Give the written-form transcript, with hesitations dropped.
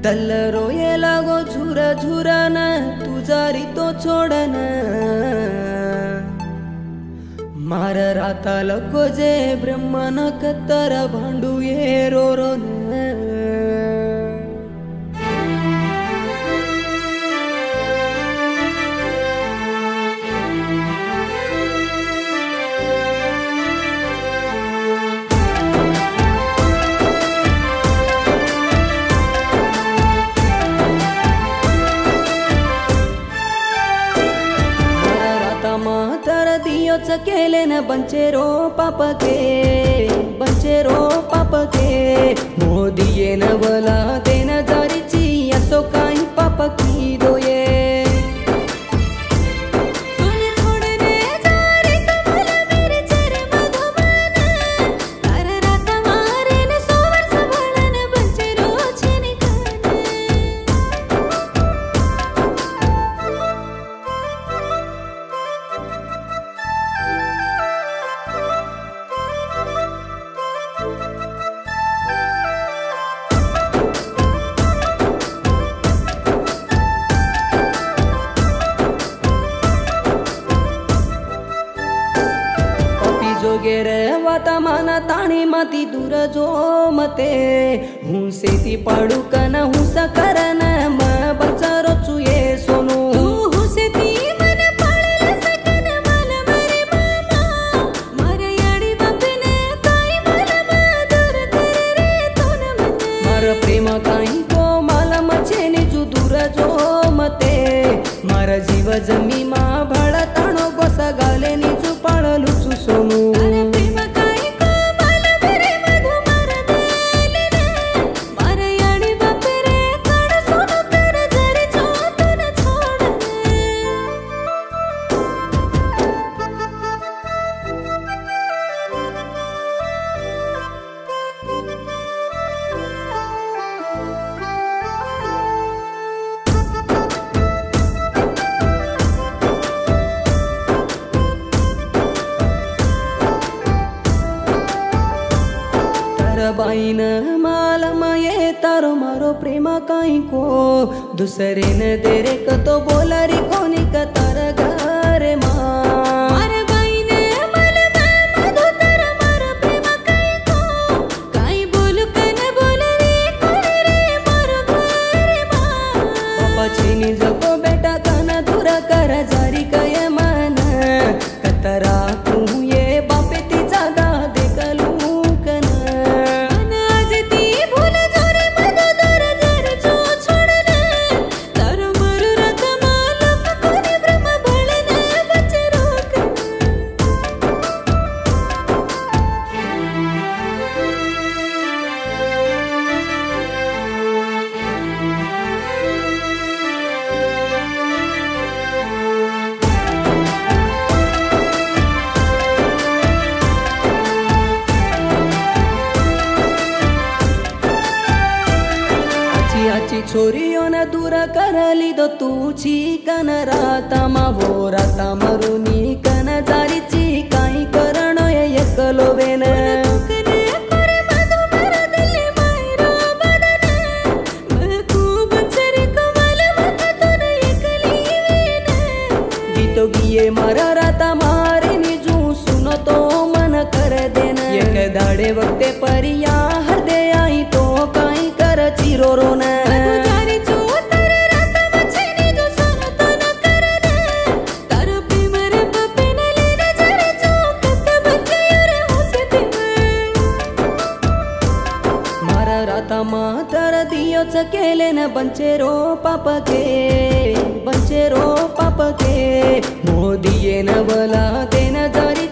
तल्ल रोये लागो झुरा झुरान तुझा रितो छोडन मार राता लको जे ब्रह्मन कत्तर भांडू ये रो रो केले न बंचेरो पाप के मोदी ये न बोला देना जारीची असो काही पाप की दोये जोगेरे वाता माना ताणी माती दूर जो मते हूँ सेती पाडू कन हूँ सकरन म बचारो चुये सोनू हूँ सेती मन पाळल सकन मल मरे मामा मारे याडी बापने काई मल दूर करे रे तोन मते मार प्रेम काई को माल मचे निजू दूर जो मते मार जीव जमी मा भाळ ताणो गोसा गाले निजू पाळलू चू सोनू बाईन मालम ये तारो मारो प्रेम काई को दूसरे न देरे कतो बोलारी कोनी का तार घरे मार बाईन मालम मधु तारो मारो प्रेम काई को काई बोलू कन बोलारी कोनी रे मारो घरे मार पापा छीनी जको बेटा कन दूर कर जारी कय मन कतरा तू ये बापे तिचा दा देखलू छोरियों ने दूर कर ली दो तूची कन राता मा वो राता मरुनी कन जारी ची काई करणो ये एकलो वेन गीतो गिये मारा राता मारे निजू सुनो तो मन कर देना एक दाड़े वक्ते परिया हृदय आई तो काई कर चिरो रोना मातर दियो चकेले न बंचेरो पाप के मोदी ये न बोला देना जारी